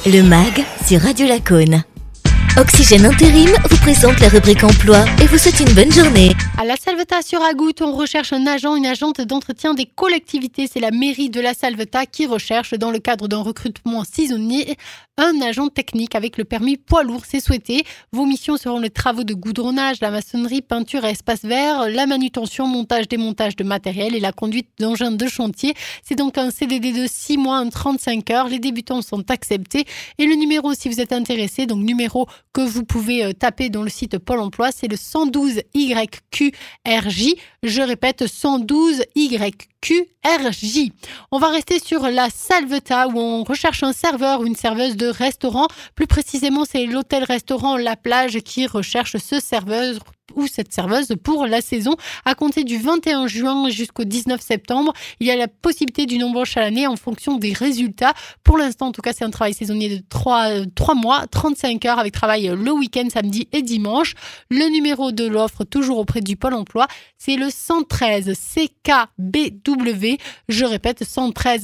Le MAG sur Radio Lacaune. Oxygène Intérim vous présente la rubrique emploi et vous souhaite une bonne journée. À la Salvetat sur Agout, on recherche un agent, une agente d'entretien des collectivités. C'est la mairie de la Salvetat qui recherche, dans le cadre d'un recrutement saisonnier, un agent technique avec le permis poids lourd. C'est souhaité. Vos missions seront les travaux de goudronnage, la maçonnerie, peinture et espace vert, la manutention, montage, démontage de matériel et la conduite d'engins de chantier. C'est donc un CDD de 6 mois, 35 heures. Les débutants sont acceptés. Et le numéro, si vous êtes intéressé, donc numéro que vous pouvez taper dans le site Pôle emploi, c'est le 112 YQRJ. Je répète, 112 YQRJ. On va rester sur la Salvetat où on recherche un serveur ou une serveuse de restaurant. Plus précisément, c'est l'hôtel-restaurant La Plage qui recherche ce serveur ou cette serveuse pour la saison. À compter du 21 juin jusqu'au 19 septembre, il y a la possibilité d'une embauche à l'année en fonction des résultats. Pour l'instant, en tout cas, c'est un travail saisonnier de 3 mois, 35 heures avec travail le week-end, samedi et dimanche. Le numéro de l'offre, toujours auprès du Pôle emploi, c'est le 113 CKBW. Je répète, 113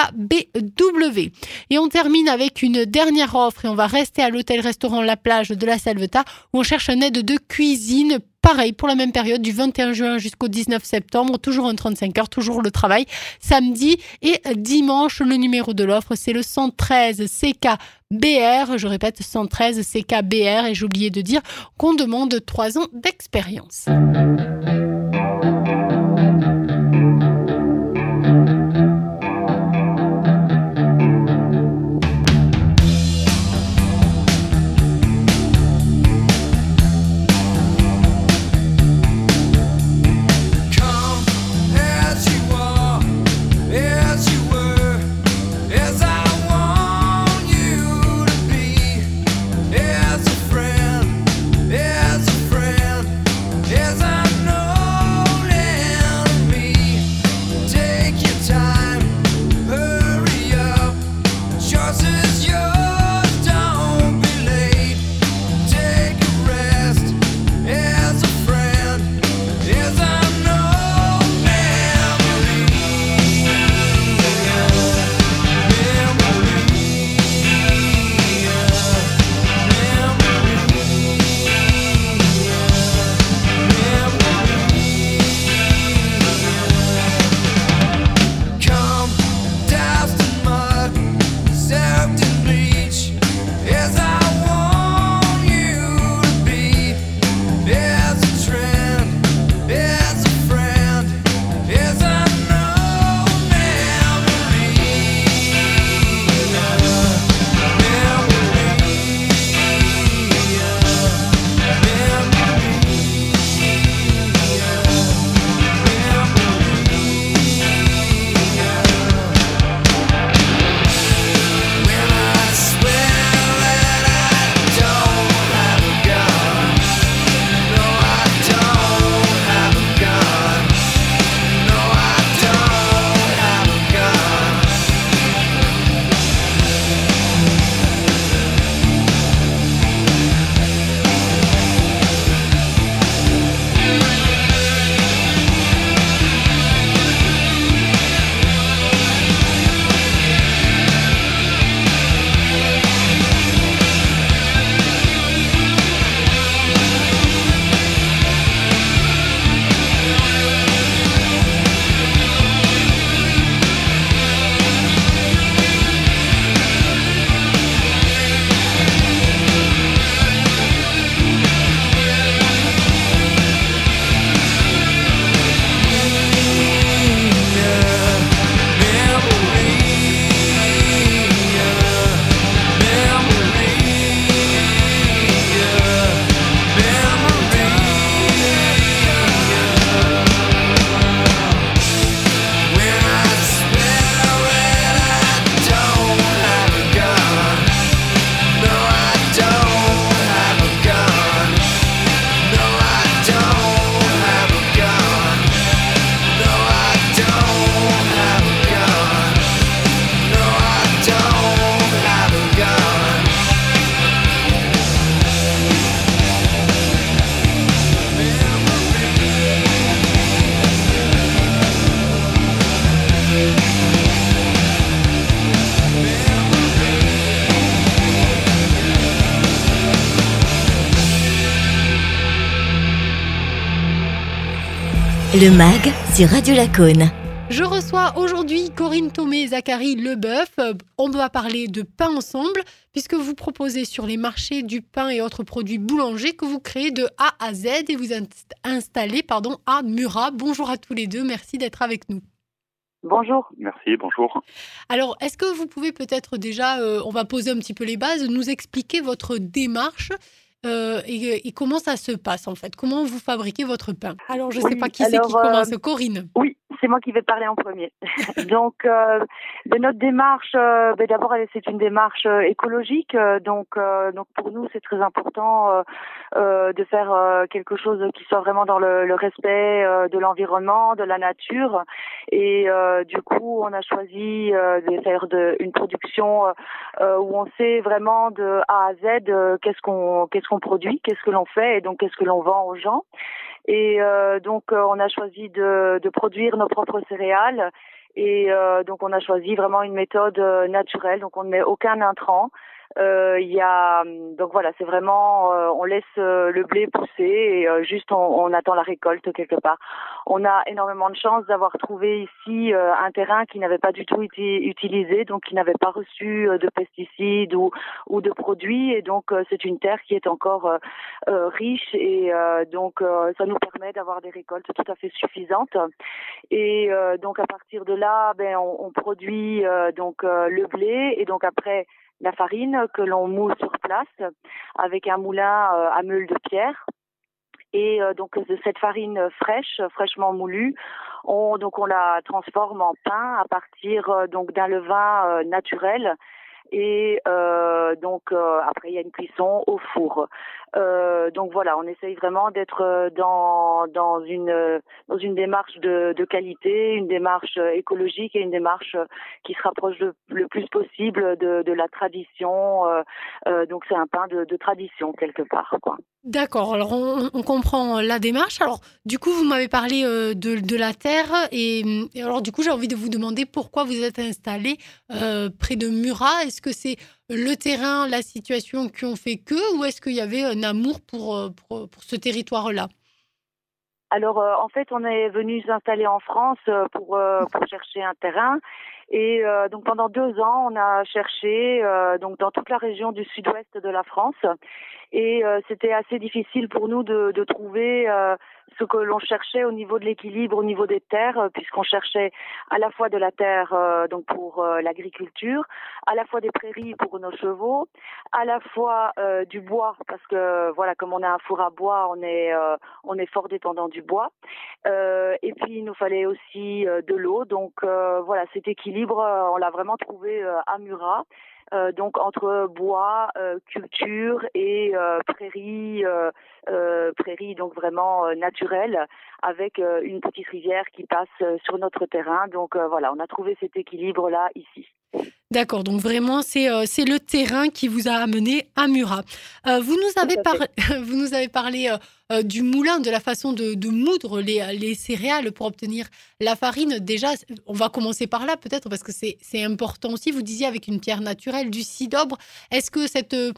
CKBW. Et on termine avec une dernière offre et on va rester à l'hôtel-restaurant La Plage de la Salvetat où on cherche un aide de cuisine. Pareil, pour la même période, du 21 juin jusqu'au 19 septembre, toujours un 35 heures, toujours le travail, samedi et dimanche. Le numéro de l'offre, c'est le 113 CKBR. Je répète, 113 CKBR. Et j'ai oublié de dire qu'on demande 3 ans d'expérience. As a friend, as I know Le MAG sur Radio Lacoune. Je reçois aujourd'hui Corinne Thomé et Zachary Leboeuf. On va parler de pain ensemble, puisque vous proposez sur les marchés du pain et autres produits boulangers que vous créez de A à Z et vous installez à Murat. Bonjour à tous les deux, merci d'être avec nous. Bonjour. Merci, bonjour. Alors, est-ce que vous pouvez peut-être déjà, on va poser un petit peu les bases, nous expliquer votre démarche et comment ça se passe en fait? Comment vous fabriquez votre pain? Alors, je ne sais pas qui c'est qui commence, Corinne. Oui, c'est moi qui vais parler en premier. Donc, de notre démarche, d'abord, c'est une démarche écologique. Donc, pour nous, c'est très important de faire quelque chose qui soit vraiment dans le respect de l'environnement, de la nature. Et du coup, on a choisi de faire une production où on sait vraiment de A à Z qu'est-ce qu'on produit, qu'est-ce que l'on fait et donc qu'est-ce que l'on vend aux gens. Et donc on a choisi de produire nos propres céréales et donc on a choisi vraiment une méthode naturelle, donc on ne met aucun intrant. Donc voilà, c'est vraiment on laisse le blé pousser et juste on attend la récolte quelque part. On a énormément de chance d'avoir trouvé ici un terrain qui n'avait pas du tout été utilisé, donc qui n'avait pas reçu de pesticides ou de produits, et donc c'est une terre qui est encore riche et donc ça nous permet d'avoir des récoltes tout à fait suffisantes. Et donc à partir de là, on produit le blé et donc après la farine que l'on moule sur place avec un moulin à meule de pierre. Et donc de cette farine fraîchement moulue, on la transforme en pain à partir d'un levain naturel. Et après il y a une cuisson au four. Donc voilà, on essaye vraiment d'être dans une démarche de qualité, une démarche écologique et une démarche qui se rapproche le plus possible de la tradition. Donc c'est un pain de tradition quelque part, quoi. D'accord, alors on comprend la démarche. Alors du coup, vous m'avez parlé de la terre et alors du coup, j'ai envie de vous demander pourquoi vous êtes installé près de Murat. Est-ce que c'est le terrain, la situation qui ont fait que, ou est-ce qu'il y avait un amour pour ce territoire-là? Alors en fait, on est venu s'installer en France pour chercher un terrain. Et donc pendant 2 ans, on a cherché donc dans toute la région du sud-ouest de la France. Et c'était assez difficile pour nous de trouver ce que l'on cherchait au niveau de l'équilibre, au niveau des terres, puisqu'on cherchait à la fois de la terre donc pour l'agriculture, à la fois des prairies pour nos chevaux, à la fois du bois, parce que voilà, comme on a un four à bois, on est fort dépendant du bois. Et puis il nous fallait aussi de l'eau. Donc voilà, cet équilibre, on l'a vraiment trouvé à Murat. Donc entre bois, culture et prairie donc vraiment naturelle, avec une petite rivière qui passe sur notre terrain. Donc voilà, on a trouvé cet équilibre-là ici. D'accord, donc vraiment, c'est le terrain qui vous a amené à Murat. Vous nous avez parlé du moulin, de la façon de moudre les céréales pour obtenir la farine. Déjà, on va commencer par là peut-être parce que c'est important aussi. Vous disiez avec une pierre naturelle, du sidobre. Est-ce que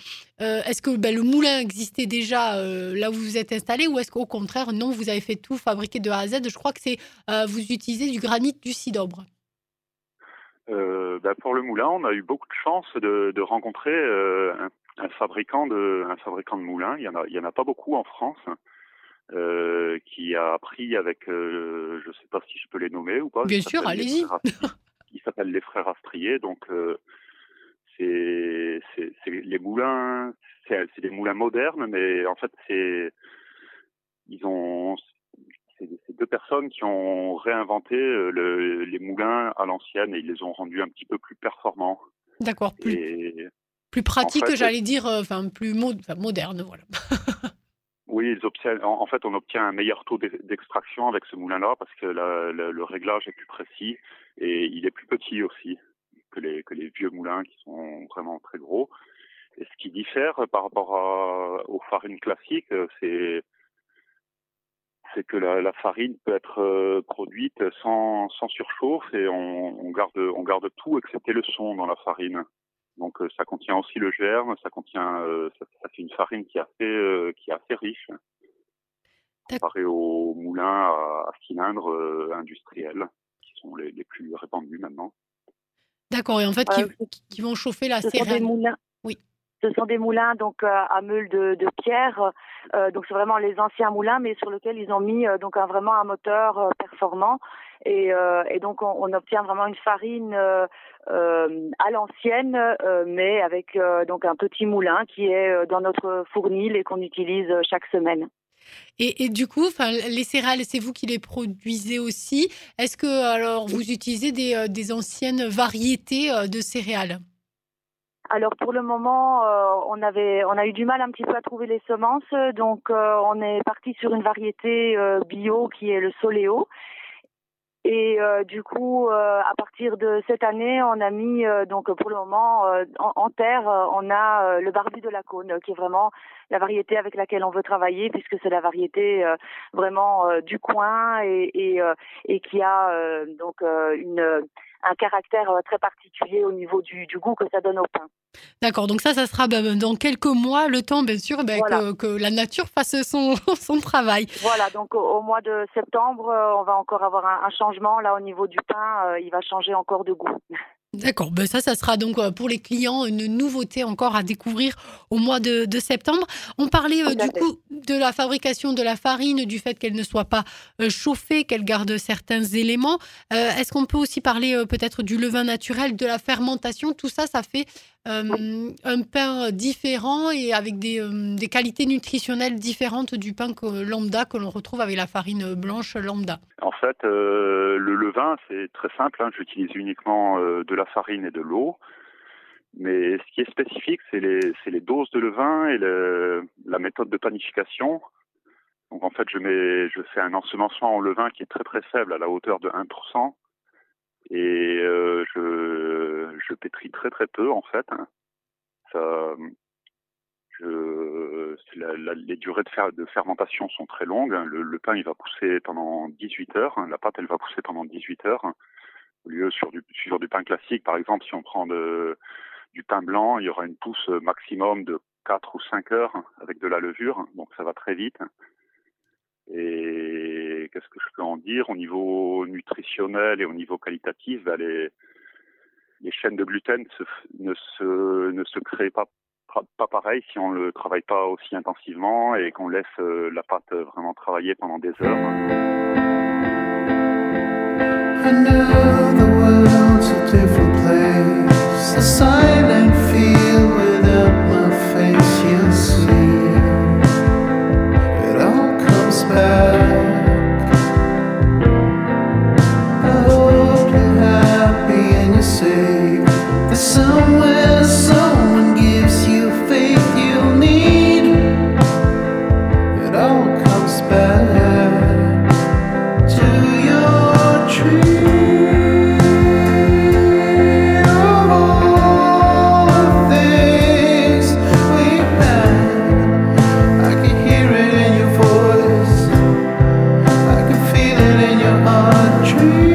le moulin existait déjà là où vous êtes installé, ou est-ce qu'au contraire, non, vous avez fait tout fabriquer de A à Z? Je crois que vous utilisez du granit, du sidobre. Pour le moulin, on a eu beaucoup de chance de rencontrer un fabricant de moulins. Il y en a pas beaucoup en France, qui a appris avec, je sais pas si je peux les nommer ou pas. Bien sûr, allez-y. Ils s'appellent les frères Astrier. Donc c'est les moulins, c'est des moulins modernes, mais en fait c'est 2 personnes qui ont réinventé les moulins à l'ancienne, et ils les ont rendus un petit peu plus performants. D'accord, plus pratique, en fait, j'allais dire, plus moderne, voilà. Oui, en fait, on obtient un meilleur taux d'extraction avec ce moulin-là, parce que le réglage est plus précis et il est plus petit aussi que les vieux moulins qui sont vraiment très gros. Et ce qui diffère par rapport aux farines classiques, c'est que la farine peut être produite sans surchauffe, et on garde tout excepté le son dans la farine. Donc ça contient aussi le germe, ça fait une farine qui est assez riche. comparé aux moulins à cylindres industriels, qui sont les plus répandus maintenant. D'accord, et en fait, qui vont chauffer la Ce sont des céréale. moulins. Oui. Ce sont des moulins donc à meules de pierre. Donc c'est vraiment les anciens moulins, mais sur lesquels ils ont mis donc vraiment un moteur performant. Et donc on obtient vraiment une farine à l'ancienne, mais avec donc un petit moulin qui est dans notre fournil et qu'on utilise chaque semaine. Et du coup, les céréales, c'est vous qui les produisez aussi. Est-ce que alors vous utilisez des anciennes variétés de céréales? Alors pour le moment, on a eu du mal un petit peu à trouver les semences, donc on est parti sur une variété bio qui est le Soléo. Et du coup, à partir de cette année, on a mis donc pour le moment en terre, on a le Barbu de la Cône, qui est vraiment la variété avec laquelle on veut travailler, puisque c'est la variété vraiment du coin et qui a donc un caractère très particulier au niveau du goût que ça donne au pain. D'accord, donc ça sera dans quelques mois, le temps bien sûr Voilà. que la nature fasse son travail. Voilà, donc au mois de septembre, on va encore avoir un changement. Là, au niveau du pain, il va changer encore de goût. D'accord, ça sera donc pour les clients une nouveauté encore à découvrir au mois de septembre. On parlait du coup de la fabrication de la farine, du fait qu'elle ne soit pas chauffée, qu'elle garde certains éléments. Est-ce qu'on peut aussi parler peut-être du levain naturel, de la fermentation? Tout ça, ça fait un pain différent et avec des qualités nutritionnelles différentes du pain lambda que l'on retrouve avec la farine blanche lambda. En fait, le levain, c'est très simple. J'utilise uniquement de la farine et de l'eau. Mais ce qui est spécifique, c'est les doses de levain et la méthode de panification. Donc en fait, je fais un ensemencement en levain qui est très très faible, à la hauteur de 1%. Et je pétris très très peu en fait. Les durées de fermentation sont très longues. Le pain il va pousser pendant 18 heures. La pâte elle va pousser pendant 18 heures. Au lieu sur du pain classique, par exemple, si on prend du pain blanc, il y aura une pousse maximum de 4 ou 5 heures avec de la levure. Donc ça va très vite. Et qu'est-ce que je peux en dire? Au niveau nutritionnel et au niveau qualitatif, les chaînes de gluten ne se créent pas pareil si on ne le travaille pas aussi intensivement et qu'on laisse la pâte vraiment travailler pendant des heures. I know the world's a different place, a silent field without my face, you'll see. It all comes back. I hope you're happy and you're safe. There's somewhere someone gives you faith you'll need. It all comes back to your tree. Of all the things we had, I can hear it in your voice, I can feel it in your heart.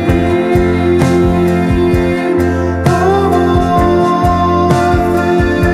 Dream of all the things.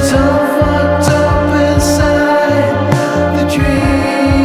so fucked up inside the dream.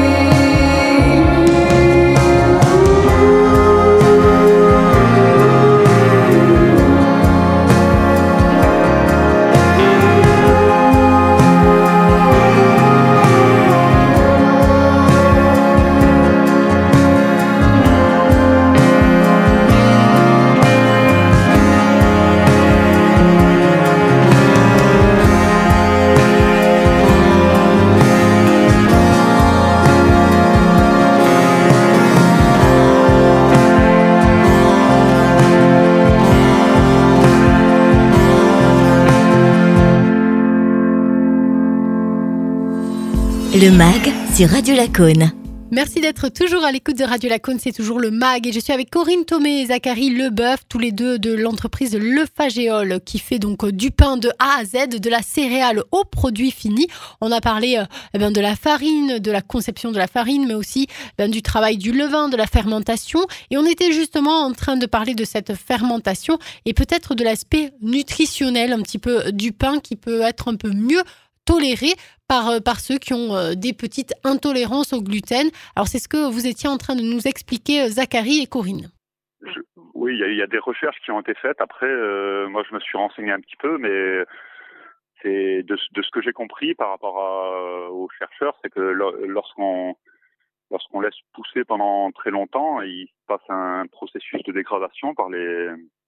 Le MAG sur Radio Lacoune. Merci d'être toujours à l'écoute de Radio Lacoune, c'est toujours le MAG et je suis avec Corinne Thomé et Zachary Leboeuf, tous les deux de l'entreprise Le Fagéol qui fait donc du pain de A à Z, de la céréale au produit fini. On a parlé de la farine, de la conception de la farine, mais aussi du travail du levain, de la fermentation. Et on était justement en train de parler de cette fermentation et peut-être de l'aspect nutritionnel un petit peu du pain qui peut être un peu mieux toléré par ceux qui ont des petites intolérances au gluten. Alors, c'est ce que vous étiez en train de nous expliquer, Zachary et Corinne. Oui, il y a des recherches qui ont été faites. Après, moi, je me suis renseigné un petit peu, mais c'est de ce que j'ai compris par rapport aux chercheurs, c'est que lorsqu'on laisse pousser pendant très longtemps, il se passe un processus de dégradation par les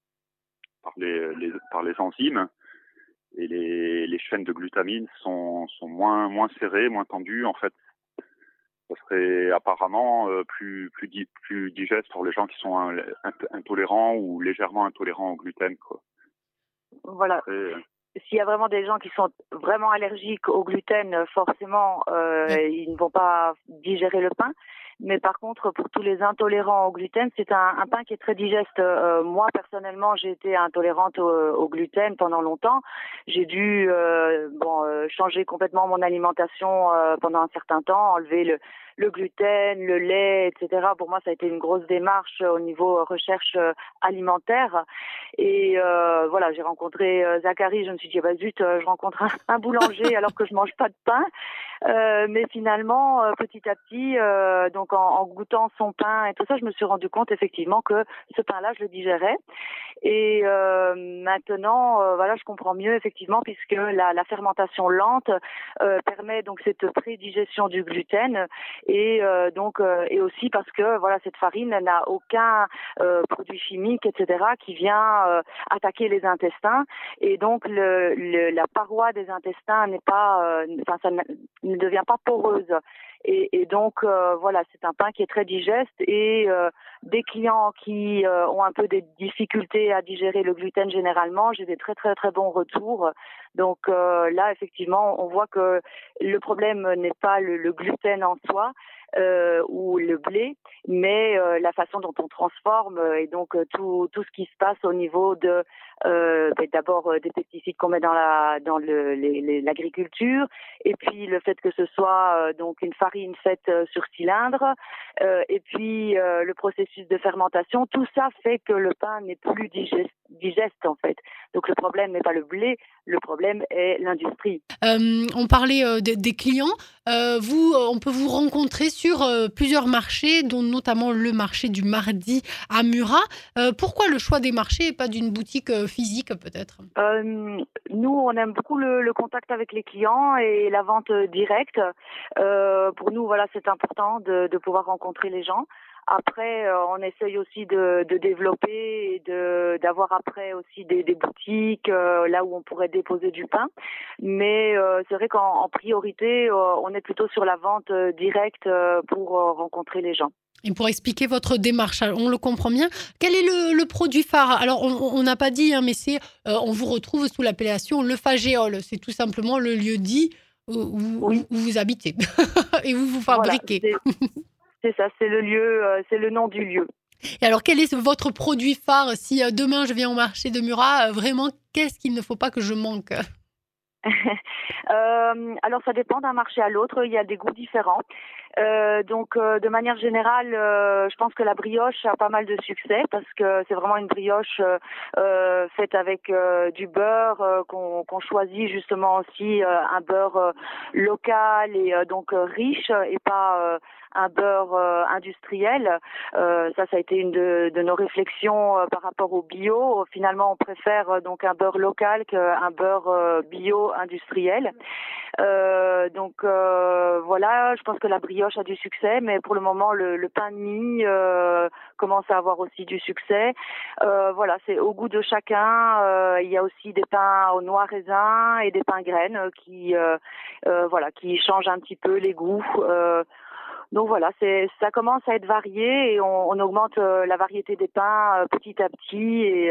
enzymes. Et les chaînes de glutamine sont moins serrées, moins tendues. En fait, ça serait apparemment plus digeste pour les gens qui sont intolérants ou légèrement intolérants au gluten, quoi. Voilà. S'il y a vraiment des gens qui sont vraiment allergiques au gluten, forcément, ils ne vont pas digérer le pain. Mais par contre, pour tous les intolérants au gluten, c'est un pain qui est très digeste. Moi, personnellement, j'ai été intolérante au gluten pendant longtemps. J'ai dû changer complètement mon alimentation pendant un certain temps, enlever le gluten, le lait, etc. Pour moi, ça a été une grosse démarche au niveau recherche alimentaire. Et j'ai rencontré Zachary. Je me suis dit, zut, je rencontre un boulanger alors que je mange pas de pain. Mais finalement, petit à petit, donc en goûtant son pain et tout ça, je me suis rendu compte effectivement que ce pain-là, je le digérais. Et maintenant, je comprends mieux effectivement puisque la fermentation lente permet donc cette prédigestion du gluten et aussi parce que cette farine n'a aucun produit chimique, etc., qui vient attaquer les intestins et donc la paroi des intestins n'est pas, ça ne devient pas poreuse. Et donc, c'est un pain qui est très digeste et des clients qui ont un peu des difficultés à digérer le gluten généralement, j'ai des très très très bons retours. Donc là, effectivement, on voit que le problème n'est pas le gluten en soi, ou le blé, mais la façon dont on transforme et donc tout ce qui se passe au niveau de d'abord des pesticides qu'on met dans l'agriculture et puis le fait que ce soit donc une farine faite sur cylindre et puis le processus de fermentation, tout ça fait que le pain n'est plus digeste en fait. Donc le problème n'est pas le blé, le problème est l'industrie. On parlait des clients. On peut vous rencontrer sur plusieurs marchés, dont notamment le marché du mardi à Murat. Pourquoi le choix des marchés et pas d'une boutique physique peut-être ? Nous, on aime beaucoup le contact avec les clients et la vente directe. Pour nous, c'est important de pouvoir rencontrer les gens. Après, on essaye aussi de développer et d'avoir après aussi des boutiques là où on pourrait déposer du pain. Mais c'est vrai qu'en priorité, on est plutôt sur la vente directe pour rencontrer les gens. Et pour expliquer votre démarche, on le comprend bien. Quel est le produit phare ? Alors, on n'a pas dit, mais on vous retrouve sous l'appellation Le Fagéol. C'est tout simplement le lieu dit où vous habitez et où vous fabriquez. Voilà, c'est ça, c'est le lieu, c'est le nom du lieu. Et alors, quel est votre produit phare ? Si demain je viens au marché de Murat, vraiment, qu'est-ce qu'il ne faut pas que je manque ? Alors ça dépend d'un marché à l'autre, il y a des goûts différents. De manière générale, je pense que la brioche a pas mal de succès parce que c'est vraiment une brioche faite avec du beurre qu'on choisit justement aussi un beurre local et donc riche et pas un beurre industriel. Ça a été une de nos réflexions par rapport au bio. Finalement, on préfère donc un beurre local qu'un beurre bio industriel. Voilà, je pense que la brioche a du succès, mais pour le moment, le pain de mie commence à avoir aussi du succès. Voilà, c'est au goût de chacun. Il y a aussi des pains aux noix raisin et des pains graines qui changent un petit peu les goûts. Donc voilà, ça commence à être varié et on augmente la variété des pains petit à petit et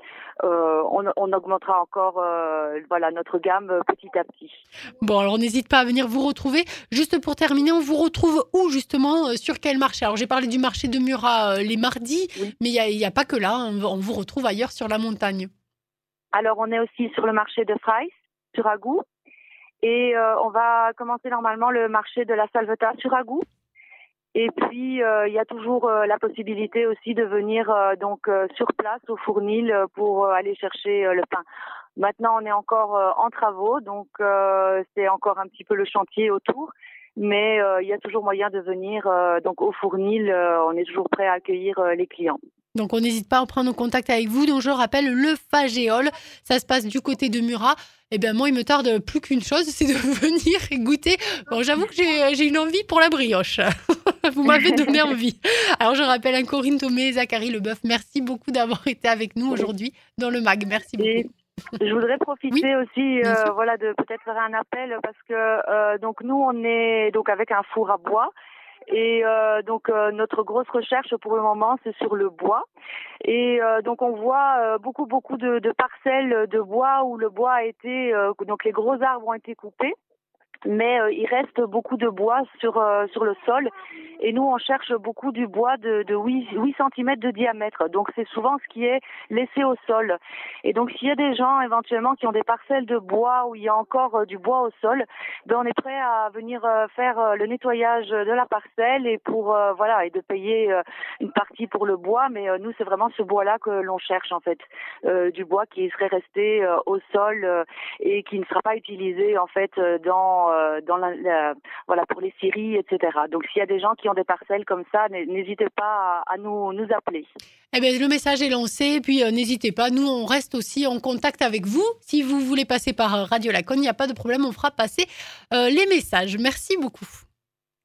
on augmentera encore notre gamme petit à petit. Bon, alors n'hésite pas à venir vous retrouver. Juste pour terminer, on vous retrouve où justement, sur quel marché? Alors j'ai parlé du marché de Murat les mardis, Oui. mais il y a pas que là, hein, on vous retrouve ailleurs sur la montagne. Alors on est aussi sur le marché de Freis, sur Agou, et on va commencer normalement le marché de la Salvetat sur Agou. Et puis il y a toujours la possibilité aussi de venir sur place au Fournil pour aller chercher le pain. Maintenant, on est encore en travaux, donc c'est encore un petit peu le chantier autour. Mais il y a toujours moyen de venir donc au Fournil. On est toujours prêt à accueillir les clients. Donc on n'hésite pas à prendre contact avec vous. Donc je rappelle, le Fagéol, ça se passe du côté de Murat. Eh bien moi, il me tarde plus qu'une chose, c'est de venir et goûter. Bon, j'avoue que j'ai une envie pour la brioche. Vous m'avez donné envie. Alors je rappelle, Corinne Thomé, Zachary Leboeuf, merci beaucoup d'avoir été avec nous aujourd'hui dans le MAG. Merci beaucoup. Et je voudrais profiter aussi bien sûr. de peut-être faire un appel parce que donc nous on est donc avec un four à bois. Et notre grosse recherche pour le moment c'est sur le bois et donc on voit beaucoup de parcelles de bois où le bois a été donc les gros arbres ont été coupés. Mais il reste beaucoup de bois sur le sol et nous on cherche beaucoup du bois de 8 cm de diamètre. Donc c'est souvent ce qui est laissé au sol. Et donc s'il y a des gens éventuellement qui ont des parcelles de bois où il y a encore du bois au sol, on est prêt à venir faire le nettoyage de la parcelle et pour et de payer une partie pour le bois, mais nous c'est vraiment ce bois-là que l'on cherche en fait, du bois qui serait resté au sol et qui ne sera pas utilisé en fait pour les scieries, etc. Donc s'il y a des gens qui ont des parcelles comme ça, n'hésitez pas à nous appeler. Eh bien, le message est lancé, puis n'hésitez pas, nous on reste aussi en contact avec vous. Si vous voulez passer par Radio Lacogne, il n'y a pas de problème, on fera passer les messages. Merci beaucoup.